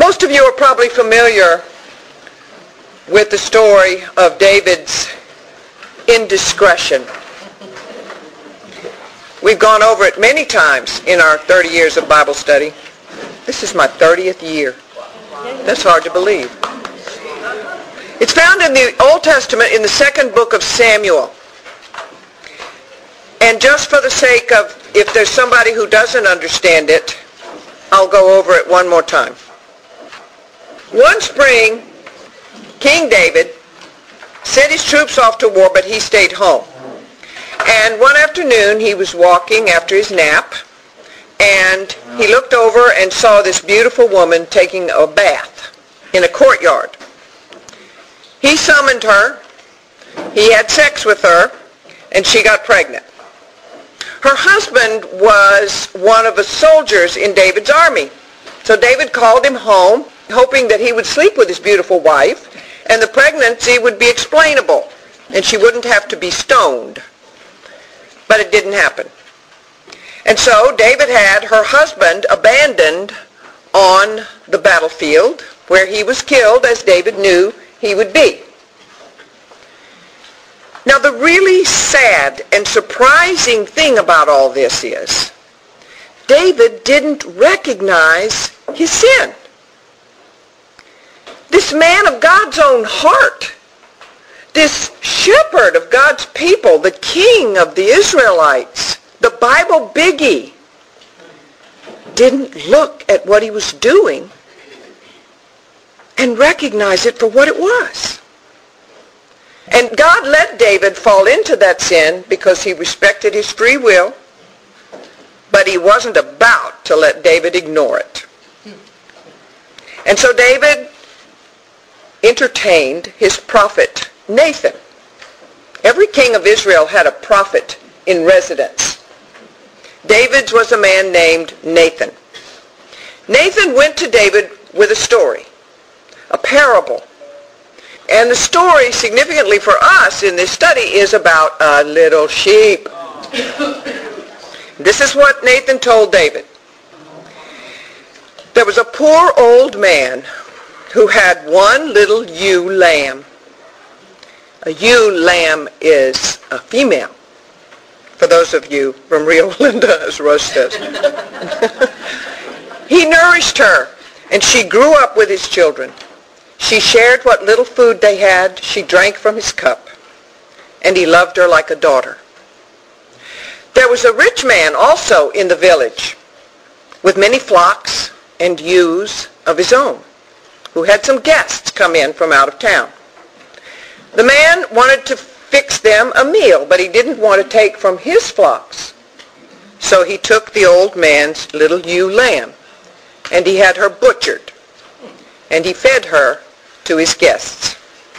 Most of you are probably familiar with the story of David's indiscretion. We've gone over it many times in our 30 years of Bible study. This is my 30th year. That's hard to believe. It's found in the Old Testament in the second book of Samuel. And just for the sake of, if there's somebody who doesn't understand it, I'll go over it one more time. One spring, King David sent his troops off to war, but he stayed home. And one afternoon, he was walking after his nap, and he looked over and saw this beautiful woman taking a bath in a courtyard. He summoned her, he had sex with her, and she got pregnant. Her husband was one of the soldiers in David's army. So David called him home, hoping that he would sleep with his beautiful wife, and the pregnancy would be explainable, and she wouldn't have to be stoned. But it didn't happen. And so David had her husband abandoned on the battlefield, where he was killed, as David knew he would be. Now, the really sad and surprising thing about all this is David didn't recognize his sin. This man of God's own heart, this shepherd of God's people, the king of the Israelites, the Bible biggie, didn't look at what he was doing and recognize it for what it was. And God let David fall into that sin because he respected his free will, but he wasn't about to let David ignore it. And so David entertained his prophet Nathan. Every king of Israel had a prophet in residence. David's was a man named Nathan. Nathan went to David with a story, a parable. And the story, significantly for us in this study, is about a little sheep. This is what Nathan told David. There was a poor old man who had one little ewe lamb. A ewe lamb is a female. For those of you from Rio Linda, as Rush says. He nourished her, and she grew up with his children. She shared what little food they had. She drank from his cup, and he loved her like a daughter. There was a rich man also in the village with many flocks and ewes of his own, who had some guests come in from out of town. The man wanted to fix them a meal, but he didn't want to take from his flocks. So he took the old man's little ewe lamb, and he had her butchered, and he fed her to his guests.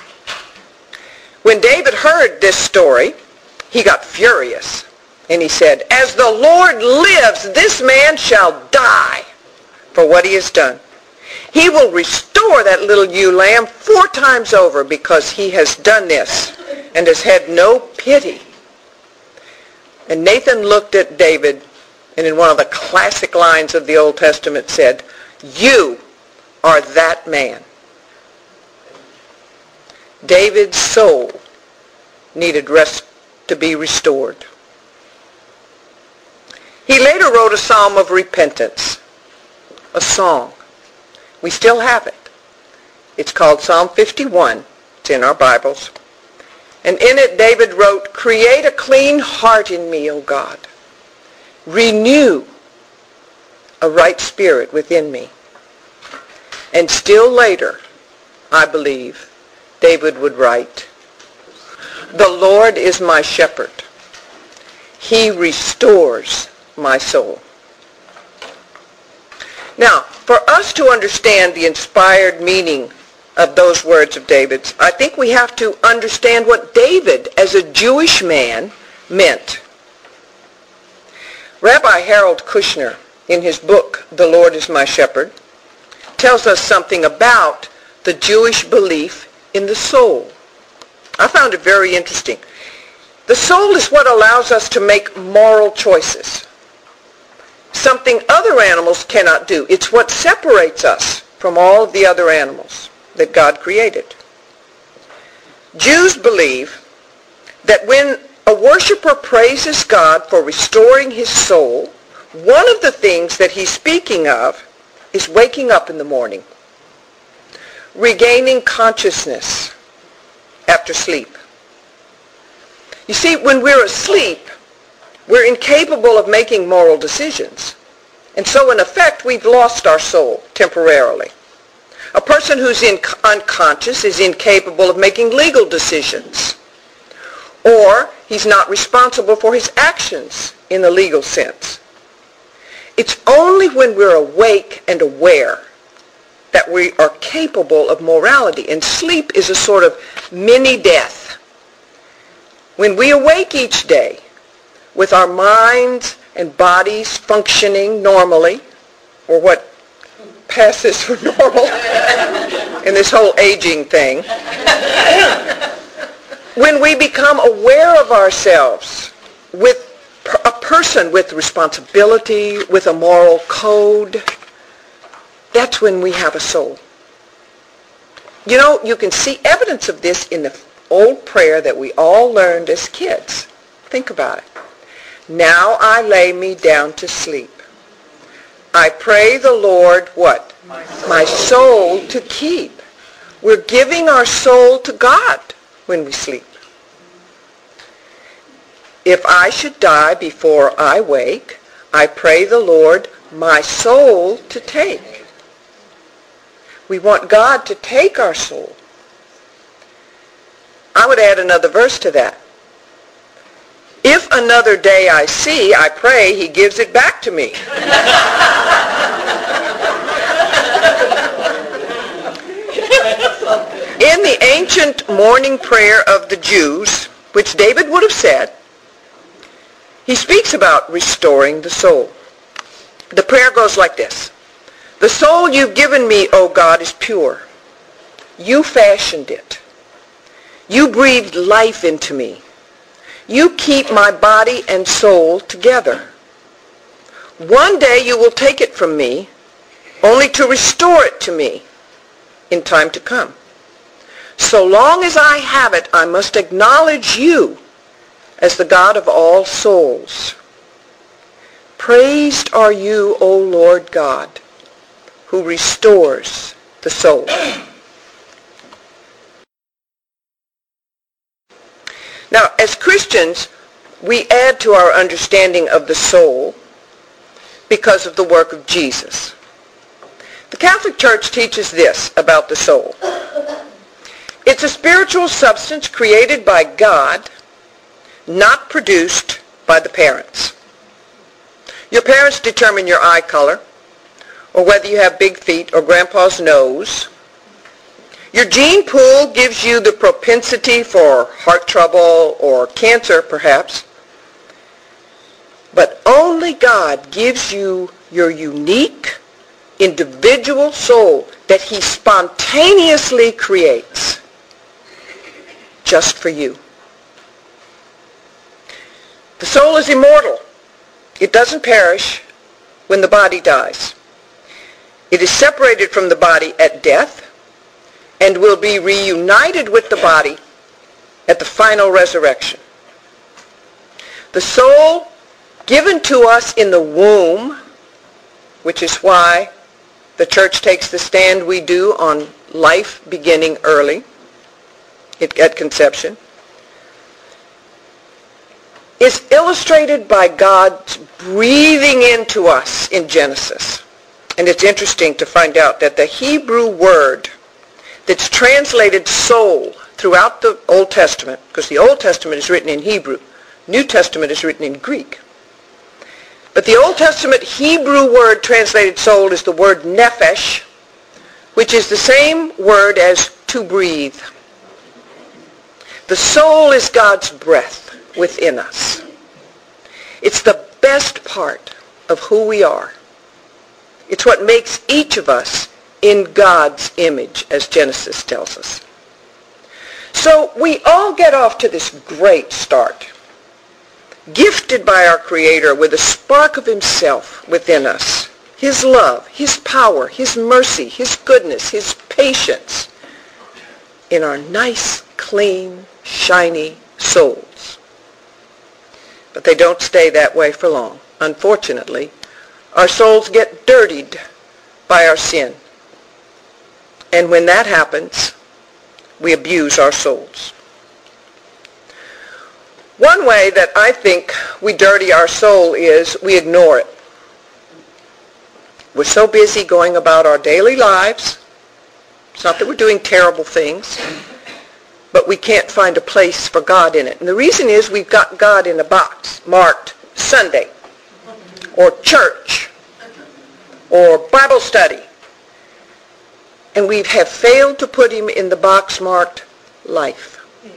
When David heard this story, he got furious, and he said, "As the Lord lives, this man shall die for what he has done. He will restore that little ewe lamb 4 times over because he has done this and has had no pity." And Nathan looked at David and in one of the classic lines of the Old Testament said, "You are that man." David's soul needed rest to be restored. He later wrote a psalm of repentance, a song. We still have it. It's called Psalm 51. It's in our Bibles. And in it, David wrote, "Create a clean heart in me, O God. Renew a right spirit within me." And still later, I believe, David would write, "The Lord is my shepherd. He restores my soul." Now, for us to understand the inspired meaning of those words of David's, I think we have to understand what David, as a Jewish man, meant. Rabbi Harold Kushner, in his book, "The Lord is My Shepherd," tells us something about the Jewish belief in the soul. I found it very interesting. The soul is what allows us to make moral choices, something other animals cannot do. It's what separates us from all of the other animals that God created. Jews believe that when a worshiper praises God for restoring his soul, one of the things that he's speaking of is waking up in the morning, regaining consciousness after sleep. You see, when we're asleep, we're incapable of making moral decisions. And so, in effect, we've lost our soul temporarily. A person who's unconscious is incapable of making legal decisions. Or he's not responsible for his actions in the legal sense. It's only when we're awake and aware that we are capable of morality. And sleep is a sort of mini-death. When we awake each day with our minds and bodies functioning normally, or what passes for normal in this whole aging thing, when we become aware of ourselves with a person with responsibility, with a moral code, that's when we have a soul. You know, you can see evidence of this in the old prayer that we all learned as kids. Think about it. Now I lay me down to sleep. I pray the Lord, what? My soul to keep. We're giving our soul to God when we sleep. If I should die before I wake, I pray the Lord my soul to take. We want God to take our soul. I would add another verse to that. If another day I see, I pray he gives it back to me. In the ancient morning prayer of the Jews, which David would have said, he speaks about restoring the soul. The prayer goes like this. The soul you've given me, O God, is pure. You fashioned it. You breathed life into me. You keep my body and soul together. One day you will take it from me, only to restore it to me in time to come. So long as I have it, I must acknowledge you as the God of all souls. Praised are you, O Lord God, who restores the soul. Now, as Christians, we add to our understanding of the soul because of the work of Jesus. The Catholic Church teaches this about the soul. It's a spiritual substance created by God, not produced by the parents. Your parents determine your eye color, or whether you have big feet or grandpa's nose. Your gene pool gives you the propensity for heart trouble or cancer, perhaps. But only God gives you your unique, individual soul that he spontaneously creates just for you. The soul is immortal. It doesn't perish when the body dies. It is separated from the body at death and will be reunited with the body at the final resurrection. The soul given to us in the womb, which is why the church takes the stand we do on life beginning early at conception, is illustrated by God breathing into us in Genesis. And it's interesting to find out that the Hebrew word that's translated soul throughout the Old Testament, because the Old Testament is written in Hebrew, New Testament is written in Greek. But the Old Testament Hebrew word translated soul is the word nephesh, which is the same word as to breathe. The soul is God's breath within us. It's the best part of who we are. It's what makes each of us in God's image, as Genesis tells us. So we all get off to this great start, gifted by our Creator with a spark of himself within us, His love, His power, His mercy, His goodness, His patience in our nice, clean, shiny souls. But they don't stay that way for long. Unfortunately, our souls get dirtied by our sin. And when that happens, we abuse our souls. One way that I think we dirty our soul is we ignore it. We're so busy going about our daily lives. It's not that we're doing terrible things, but we can't find a place for God in it. And the reason is we've got God in a box marked Sunday, or church, or Bible study. And we have failed to put him in the box marked life.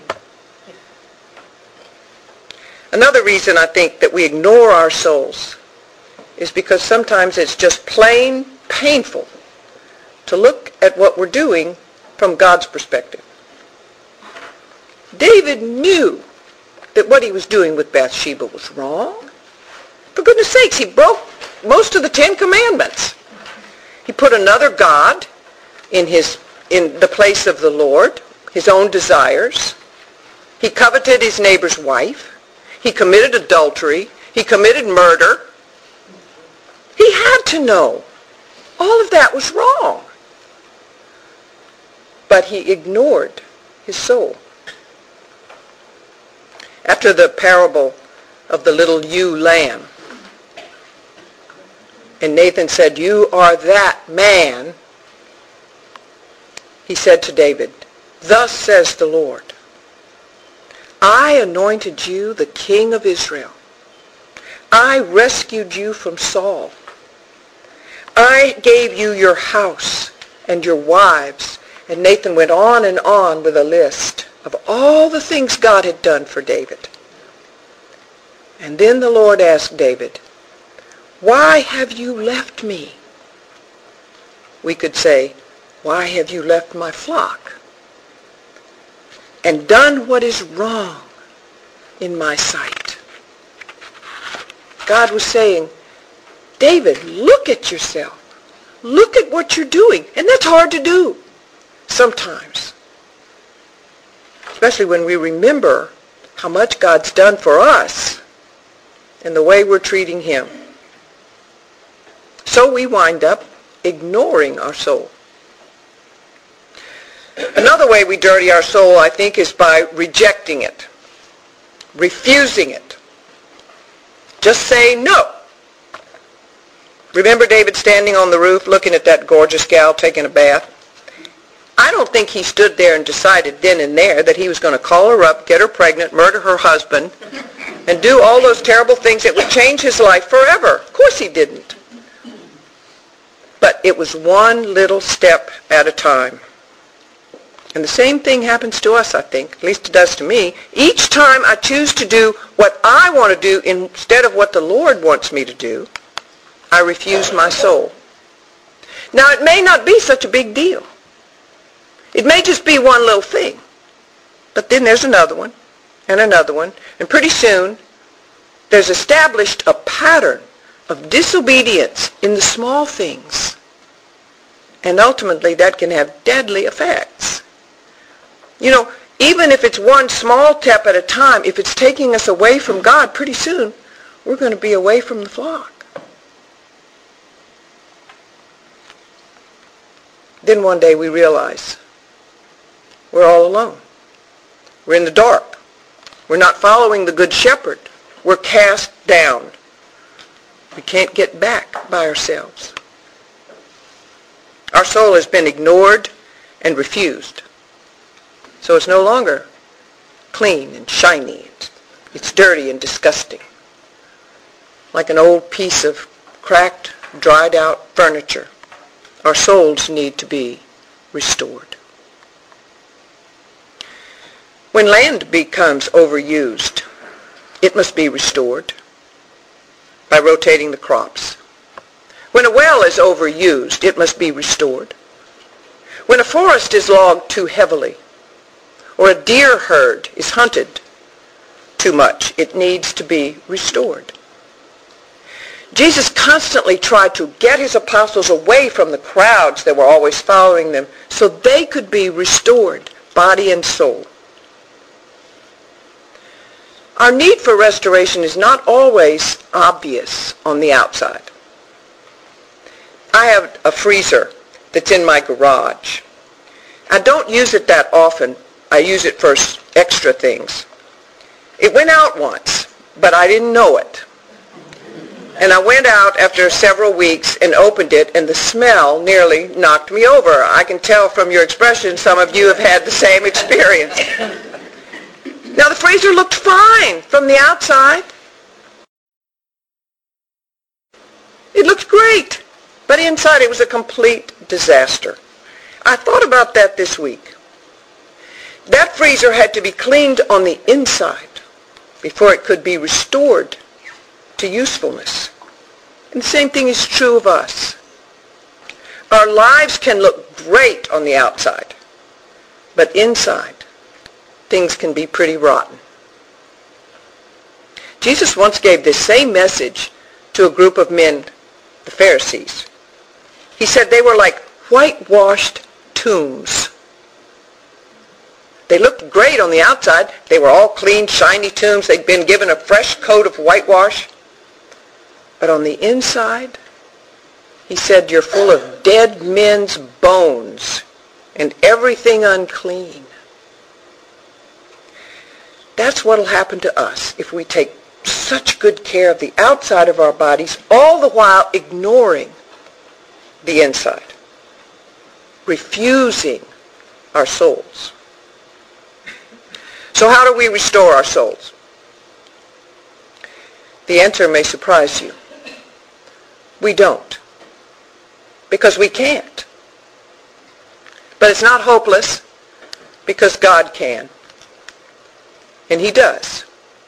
Another reason I think that we ignore our souls is because sometimes it's just plain painful to look at what we're doing from God's perspective. David knew that what he was doing with Bathsheba was wrong. For goodness sakes, he broke most of the 10 Commandments. He put another god in the place of the Lord, his own desires. He coveted his neighbor's wife. He committed adultery. He committed murder. He had to know all of that was wrong. But he ignored his soul. After the parable of the little ewe lamb, and Nathan said, "You are that man," he said to David, "Thus says the Lord, I anointed you the king of Israel. I rescued you from Saul. I gave you your house and your wives." And Nathan went on with a list of all the things God had done for David. And then the Lord asked David, "Why have you left me?" We could say, "Why have you left my flock and done what is wrong in my sight?" God was saying, "David, look at yourself. Look at what you're doing." And that's hard to do sometimes, especially when we remember how much God's done for us and the way we're treating him. So we wind up ignoring our soul. Another way we dirty our soul, I think, is by rejecting it, refusing it. Just say no. Remember David standing on the roof looking at that gorgeous gal taking a bath? I don't think he stood there and decided then and there that he was going to call her up, get her pregnant, murder her husband, and do all those terrible things that would change his life forever. Of course he didn't. But it was one little step at a time. And the same thing happens to us, I think. At least it does to me. Each time I choose to do what I want to do instead of what the Lord wants me to do, I refuse my soul. Now, it may not be such a big deal. It may just be one little thing. But then there's another one, and another one. And pretty soon, there's established a pattern of disobedience in the small things. And ultimately, that can have deadly effects. You know, even if it's one small step at a time, if it's taking us away from God, pretty soon, we're going to be away from the flock. Then one day we realize we're all alone. We're in the dark. We're not following the Good Shepherd. We're cast down. We can't get back by ourselves. Our soul has been ignored and refused. So it's no longer clean and shiny. It's dirty and disgusting. Like an old piece of cracked, dried out furniture. Our souls need to be restored. When land becomes overused, it must be restored by rotating the crops. When a well is overused, it must be restored. When a forest is logged too heavily, or a deer herd is hunted too much, it needs to be restored. Jesus constantly tried to get his apostles away from the crowds that were always following them so they could be restored, body and soul. Our need for restoration is not always obvious on the outside. I have a freezer that's in my garage. I don't use it that often. I use it for extra things. It went out once, but I didn't know it. And I went out after several weeks and opened it, and the smell nearly knocked me over. I can tell from your expression some of you have had the same experience. Now, the freezer looked fine from the outside. It looked great, but inside it was a complete disaster. I thought about that this week. That freezer had to be cleaned on the inside before it could be restored to usefulness. And the same thing is true of us. Our lives can look great on the outside, but inside, things can be pretty rotten. Jesus once gave this same message to a group of men, the Pharisees. He said they were like whitewashed tombs. They looked great on the outside. They were all clean, shiny tombs. They'd been given a fresh coat of whitewash. But on the inside, he said, you're full of dead men's bones and everything unclean. That's what will happen to us if we take such good care of the outside of our bodies, all the while ignoring the inside, refusing our souls. So how do we restore our souls? The answer may surprise you. We don't, because we can't. But it's not hopeless, because God can. And he does.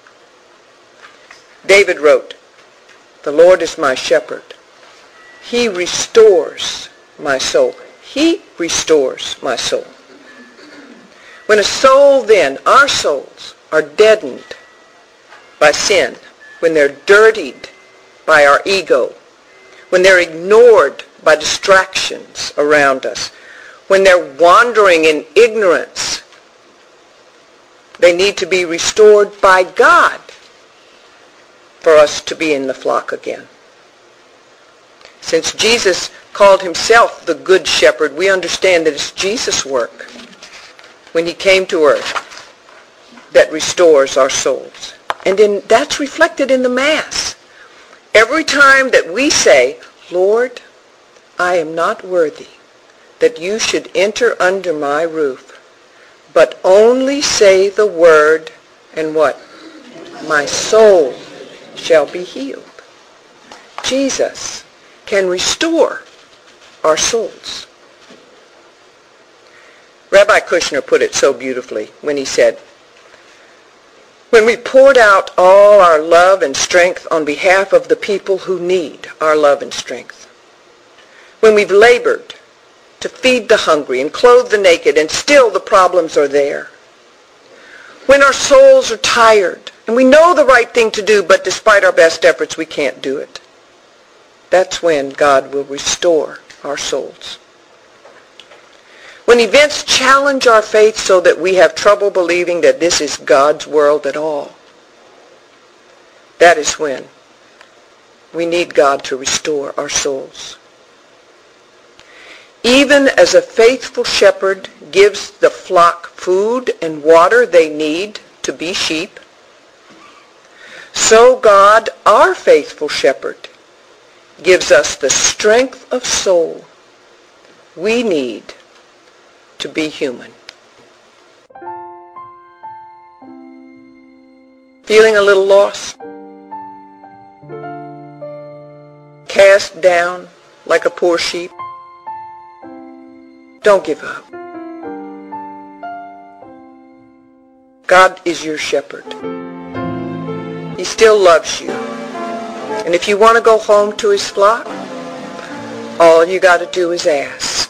David wrote, "The Lord is my shepherd. He restores my soul." He restores my soul. When a soul then, our souls, are deadened by sin, when they're dirtied by our ego, when they're ignored by distractions around us, when they're wandering in ignorance, they need to be restored by God for us to be in the flock again. Since Jesus called himself the Good Shepherd, we understand that it's Jesus' work when he came to earth that restores our souls. And that's reflected in the Mass. Every time that we say, "Lord, I am not worthy that you should enter under my roof, but only say the word," and what? "My soul shall be healed." Jesus can restore our souls. Rabbi Kushner put it so beautifully when he said, "When we poured out all our love and strength on behalf of the people who need our love and strength, when we've labored to feed the hungry and clothe the naked and still the problems are there, when our souls are tired and we know the right thing to do but despite our best efforts we can't do it, that's when God will restore our souls. When events challenge our faith so that we have trouble believing that this is God's world at all, that is when we need God to restore our souls. Even as a faithful shepherd gives the flock food and water they need to be sheep, so God, our faithful shepherd, gives us the strength of soul we need to be human. Feeling a little lost? Cast down like a poor sheep? Don't give up. God is your shepherd. He still loves you. And if you want to go home to his flock, all you got to do is ask.